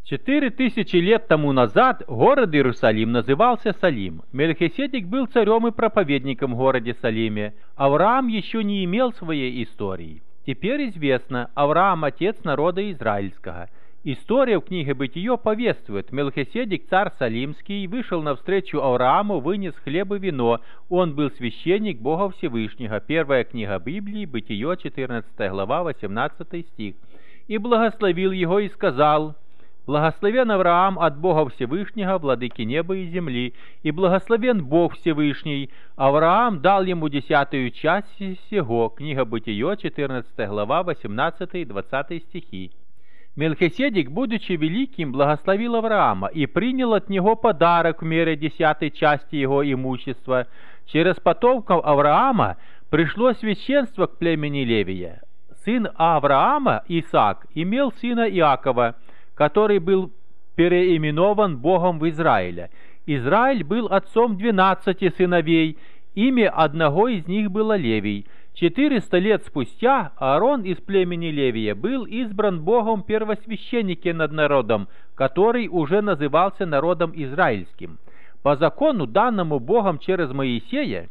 4000 лет тому назад город Иерусалим назывался Салим. Мелхиседек был царем и проповедником в городе Салиме. Авраам еще не имел своей истории. Теперь известно, Авраам – отец народа израильского. История в книге Бытие повествует: Мелхиседек, царь Салимский, вышел навстречу Аврааму, вынес хлеб и вино. Он был священник Бога Всевышнего. Первая книга Библии, Бытие, 14 глава, 18 стих. И благословил его и сказал: «Благословен Авраам от Бога Всевышнего, владыки неба и земли, и благословен Бог Всевышний. Авраам дал ему 10-ю часть всего». Книга Бытие, 14 глава, 18 и 20 стихи. Мелхиседек, будучи великим, благословил Авраама и принял от него подарок в мере 10-й части его имущества. Через потомков Авраама пришло священство к племени Левия. Сын Авраама, Исаак, имел сына Иакова, который был переименован Богом в Израиля. Израиль был отцом 12 сыновей, имя одного из них было Левий. 400 лет спустя Аарон из племени Левия был избран Богом первосвященником над народом, который уже назывался народом израильским. По закону, данному Богом через Моисея,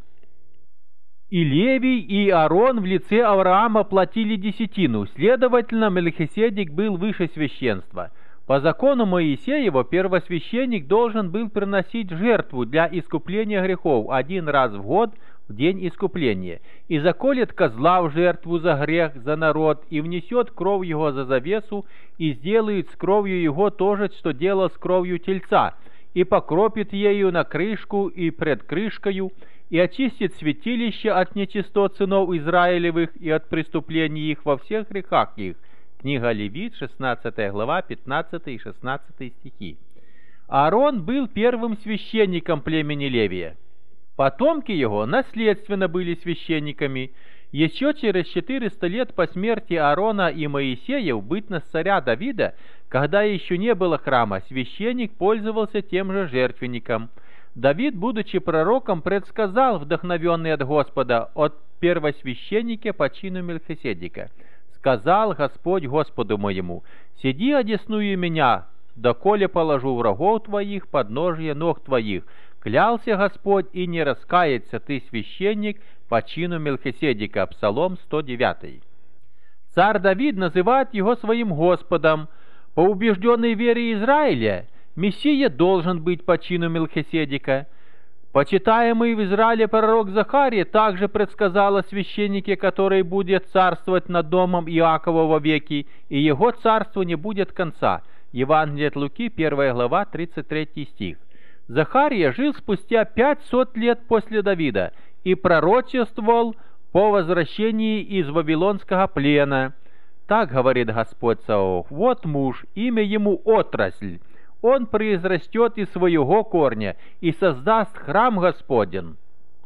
и Левий, и Аарон в лице Авраама платили десятину, следовательно, Мелхиседек был выше священства. По закону Моисеева первосвященник должен был приносить жертву для искупления грехов один раз в год, в день искупления, и заколет козла в жертву за грех, за народ, и внесет кровь его за завесу, и сделает с кровью его то же, что делал с кровью тельца, и покропит ею на крышку и пред крышкою, и очистит святилище от нечистот сынов Израилевых и от преступлений их во всех грехах их. Книга Левит, 16 глава, 15 и 16 стихи. Аарон был первым священником племени Левия. Потомки его наследственно были священниками. Еще через 400 лет по смерти Аарона и Моисея в бытность царя Давида, когда еще не было храма, священник пользовался тем же жертвенником. Давид, будучи пророком, предсказал, вдохновенный от Господа, от первосвященника по чину Мелхиседека. «Сказал Господь Господу моему: сиди одесную меня, доколе положу врагов твоих подножие ног твоих. Клялся Господь, и не раскается ты, священник, по чину Мелхиседека». Псалом 109. Царь Давид называет его своим Господом. По убежденной вере Израиля, Мессия должен быть по чину Мелхиседека. Почитаемый в Израиле пророк Захария также предсказал о священнике, который будет царствовать над домом Иакова вовеки, и его царству не будет конца. Евангелие от Луки, 1 глава, 33 стих. Захария жил спустя 500 лет после Давида и пророчествовал по возвращении из Вавилонского плена. Так говорит Господь Саваоф: «Вот муж, имя ему Отрасль. Он произрастет из своего корня и создаст храм Господен.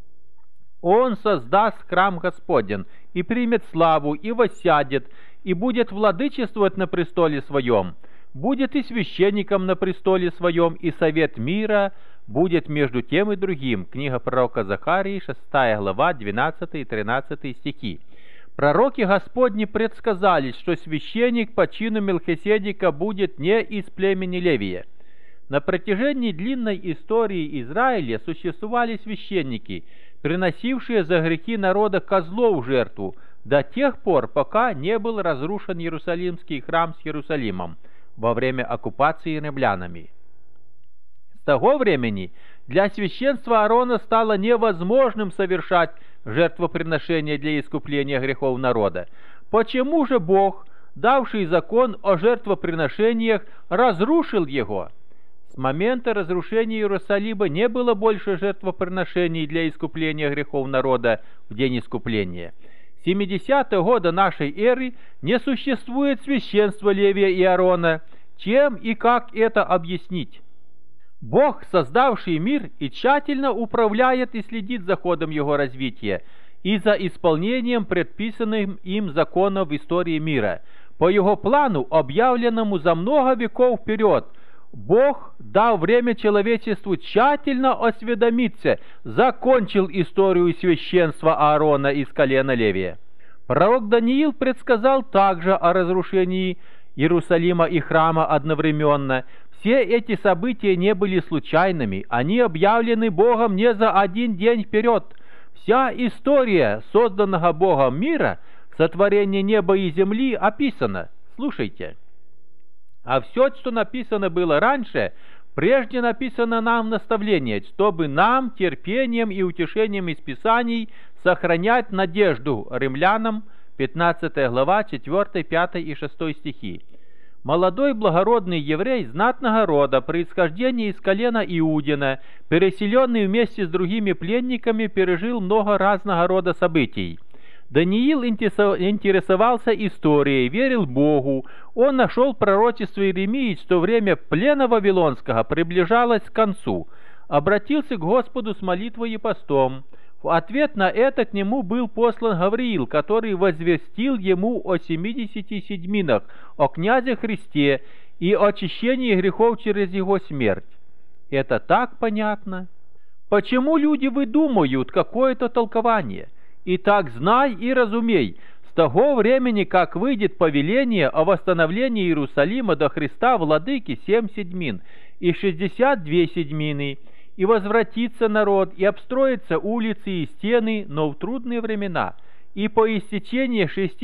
Он создаст храм Господен, и примет славу, и воссядет, и будет владычествовать на престоле своем. Будет и священником на престоле своем, и совет мира будет между тем и другим». Книга пророка Захарии, 6 глава, 12 и 13 стихи. Пророки Господни предсказали, что священник по чину Мелхиседека будет не из племени Левия. На протяжении длинной истории Израиля существовали священники, приносившие за грехи народа козлов в жертву, до тех пор, пока не был разрушен Иерусалимский храм с Иерусалимом во время оккупации римлянами. С того времени для священства Аарона стало невозможным совершать жертвоприношения для искупления грехов народа. Почему же Бог, давший закон о жертвоприношениях, разрушил его? С момента разрушения Иерусалима не было больше жертвоприношений для искупления грехов народа в день искупления. С 70-го года нашей эры не существует священства Левия и Аарона. Чем и как это объяснить? Бог, создавший мир, и тщательно управляет и следит за ходом его развития и за исполнением предписанных им законов в истории мира. По его плану, объявленному за много веков вперед, Бог дал время человечеству тщательно осведомиться, закончил историю священства Аарона из колена Левия. Пророк Даниил предсказал также о разрушении Иерусалима и храма одновременно. Все эти события не были случайными, они объявлены Богом не за один день вперед. Вся история созданного Богом мира, сотворение неба и земли, описана. Слушайте. А все, что написано было раньше, прежде написано нам в наставление, чтобы нам терпением и утешением из Писаний сохранять надежду. Римлянам, 15 глава, 4, 5 и 6 стихи. Молодой благородный еврей знатного рода, происхождения из колена Иудина, переселенный вместе с другими пленниками, пережил много разного рода событий. Даниил интересовался историей, верил Богу. Он нашел пророчество Иеремии, что время плена Вавилонского приближалось к концу. Обратился к Господу с молитвой и постом. В ответ на это к нему был послан Гавриил, который возвестил ему о 70 седьминах, о князе Христе и о очищении грехов через его смерть. Это так понятно? Почему люди выдумывают какое-то толкование? Итак, знай и разумей, с того времени, как выйдет повеление о восстановлении Иерусалима до Христа Владыки 7 седьмин и 62 седьмины, и возвратится народ, и обстроятся улицы и стены, но в трудные времена, и по истечении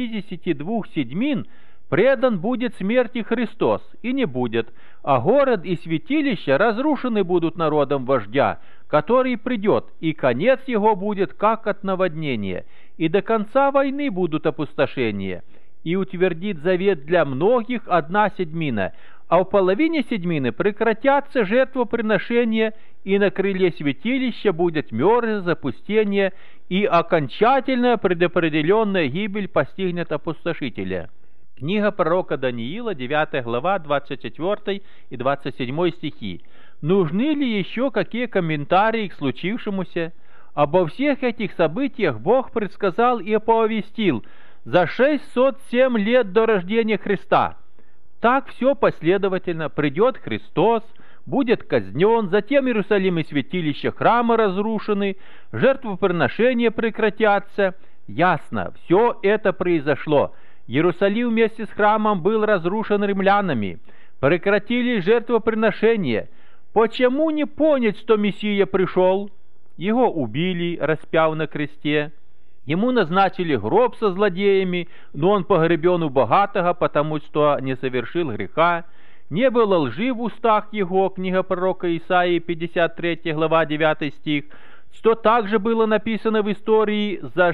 62 седьмин предан будет смерти Христос, и не будет, а город и святилище разрушены будут народом вождя, который придет, и конец его будет как от наводнения, и до конца войны будут опустошения, и утвердит завет для многих 1 седьмина, а в половине седьмины прекратятся жертвоприношения, и на крыле святилища будет мерзость, запустение, и окончательная предопределенная гибель постигнет опустошителя. Книга пророка Даниила, 9 глава, 24 и 27 стихи. Нужны ли еще какие комментарии к случившемуся? Обо всех этих событиях Бог предсказал и оповестил за 607 лет до рождения Христа. Так все последовательно. Придет Христос, будет казнен, затем Иерусалим и святилище храма разрушены, жертвоприношения прекратятся. Ясно, все это произошло. Иерусалим вместе с храмом был разрушен римлянами. Прекратились жертвоприношения. Почему не понять, что Мессия пришел? Его убили, распяв на кресте. Ему назначили гроб со злодеями, но он погребен у богатого, потому что не совершил греха. Не было лжи в устах его, книга пророка Исаии, 53 глава, 9 стих, что также было написано в истории за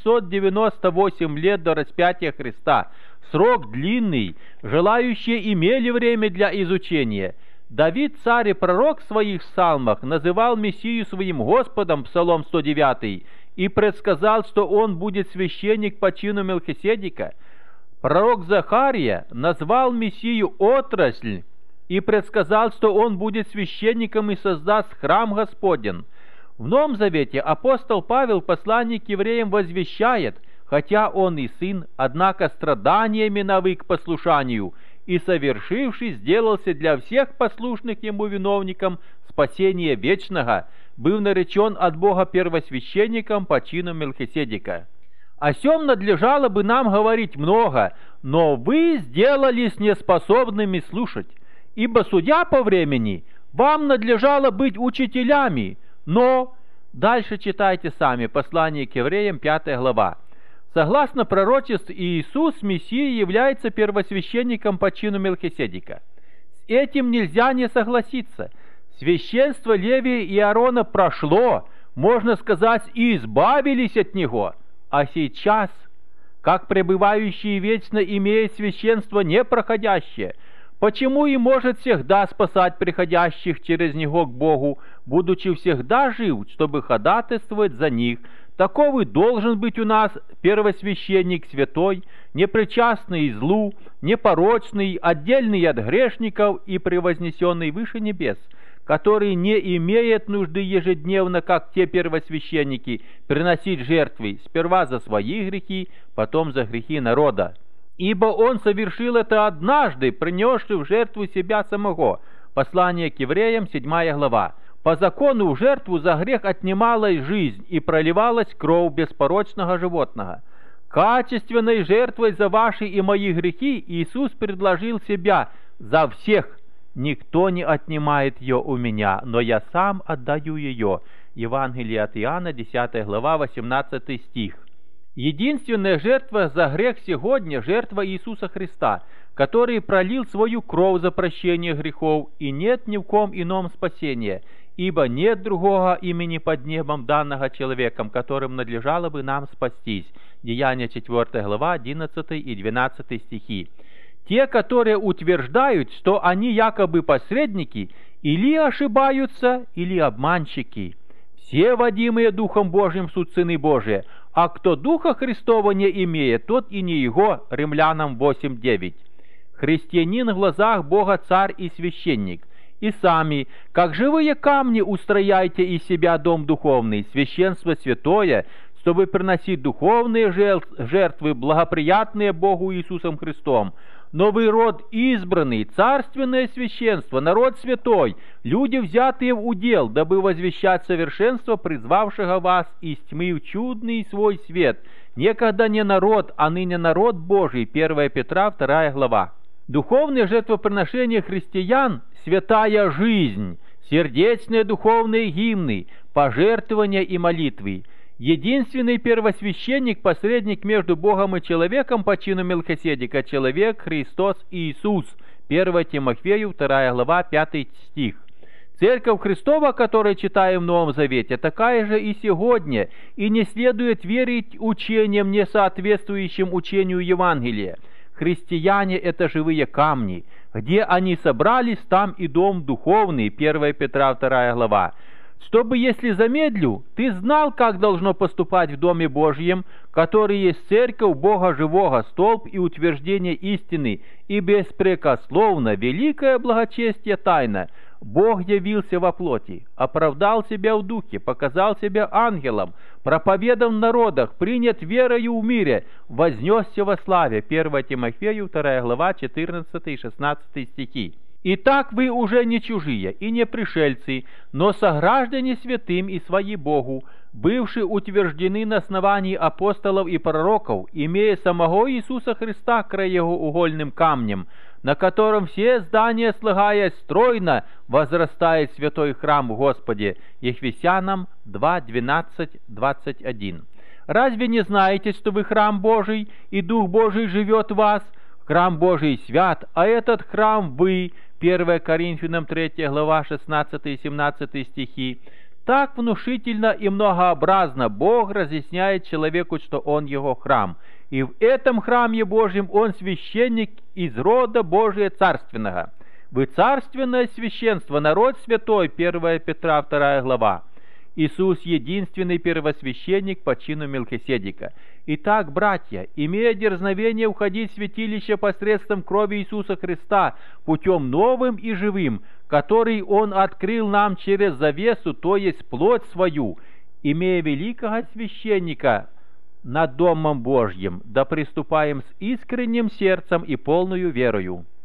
698 лет до распятия Христа. Срок длинный, желающие имели время для изучения. Давид, царь и пророк в своих псалмах, называл Мессию своим Господом, Псалом 109, и предсказал, что он будет священник по чину Мелхиседека. Пророк Захария назвал Мессию отрасль и предсказал, что он будет священником и создаст храм Господен. В Новом Завете апостол Павел, посланник к евреям, возвещает, хотя он и сын, однако страданиями навык послушанию, и, совершивший, сделался для всех послушных ему виновником спасения вечного, был наречен от Бога первосвященником по чину Мелхиседека. О сем надлежало бы нам говорить много, но вы сделались неспособными слушать, ибо, судя по времени, вам надлежало быть учителями, но... Дальше читайте сами, послание к евреям, 5 глава. Согласно пророчеству, Иисус, Мессия, является первосвященником по чину Мелхиседека. С этим нельзя не согласиться. Священство Левия и Аарона прошло, можно сказать, и избавились от него. А сейчас, как пребывающий вечно, имеет священство непроходящее, почему и может всегда спасать приходящих через него к Богу, будучи всегда жив, чтобы ходатайствовать за них? Таков и должен быть у нас первосвященник святой, непричастный злу, непорочный, отдельный от грешников и превознесенный выше небес, который не имеет нужды ежедневно, как те первосвященники, приносить жертвы сперва за свои грехи, потом за грехи народа. Ибо он совершил это однажды, принесший в жертву себя самого. Послание к евреям, 7 глава. По закону в жертву за грех отнималась жизнь и проливалась кровь беспорочного животного. Качественной жертвой за ваши и мои грехи Иисус предложил себя за всех. Никто не отнимает ее у меня, но я сам отдаю ее. Евангелие от Иоанна, 10 глава, 18 стих. Единственная жертва за грех сегодня – жертва Иисуса Христа, который пролил свою кровь за прощение грехов, и нет ни в ком ином спасения, ибо нет другого имени под небом данного человеком, которым надлежало бы нам спастись. Деяния 4 глава, 11 и 12 стихи. Те, которые утверждают, что они якобы посредники, или ошибаются, или обманщики. Все водимые Духом Божьим суть сыны Божии, а кто Духа Христова не имеет, тот и не его. Римлянам 8:9. Христианин в глазах Бога царь и священник. И сами, как живые камни, устрояйте из себя дом духовный, священство святое, чтобы приносить духовные жертвы, благоприятные Богу Иисусом Христом. Новый род избранный, царственное священство, народ святой, люди, взятые в удел, дабы возвещать совершенство призвавшего вас из тьмы в чудный свой свет. Некогда не народ, а ныне народ Божий. 1 Петра, 2 глава. Духовное жертвоприношение христиан – святая жизнь, сердечные духовные гимны, пожертвования и молитвы. Единственный первосвященник, посредник между Богом и человеком по чину Мелхиседека, человек Христос Иисус. 1 Тимофею, 2 глава, 5 стих. Церковь Христова, которую читаем в Новом Завете, такая же и сегодня, и не следует верить учениям, не соответствующим учению Евангелия. Христиане – это живые камни. Где они собрались, там и дом духовный. 1 Петра, 2 глава. Чтобы, если замедлю, ты знал, как должно поступать в Доме Божьем, который есть церковь Бога живого, столб и утверждение истины, и беспрекословно великое благочестие тайна. Бог явился во плоти, оправдал себя в духе, показал себя ангелом, проповедан в народах, принят верою в мире, вознесся во славе. 1 Тимофею, 2 глава, 14 и 16 стихи. Итак, вы уже не чужие и не пришельцы, но сограждане святым и свои Богу, бывшие утверждены на основании апостолов и пророков, имея самого Иисуса Христа краеугольным камнем, на котором все здания, слагаясь стройно, возрастает святой храм в Господе. Ефесянам 2, 12, 21. Разве не знаете, что вы храм Божий, и Дух Божий живет в вас? Храм Божий свят, а этот храм вы. 1 Коринфянам 3 глава 16 и 17 стихи. Так внушительно и многообразно Бог разъясняет человеку, что он его храм. И в этом храме Божьем он священник из рода Божия царственного. Вы царственное священство, народ святой. 1 Петра 2 глава. Иисус – единственный первосвященник по чину Мелхиседека. Итак, братья, имея дерзновение уходить в святилище посредством крови Иисуса Христа, путем новым и живым, который Он открыл нам через завесу, то есть плоть свою, имея великого священника над Домом Божьим, да приступаем с искренним сердцем и полною верою.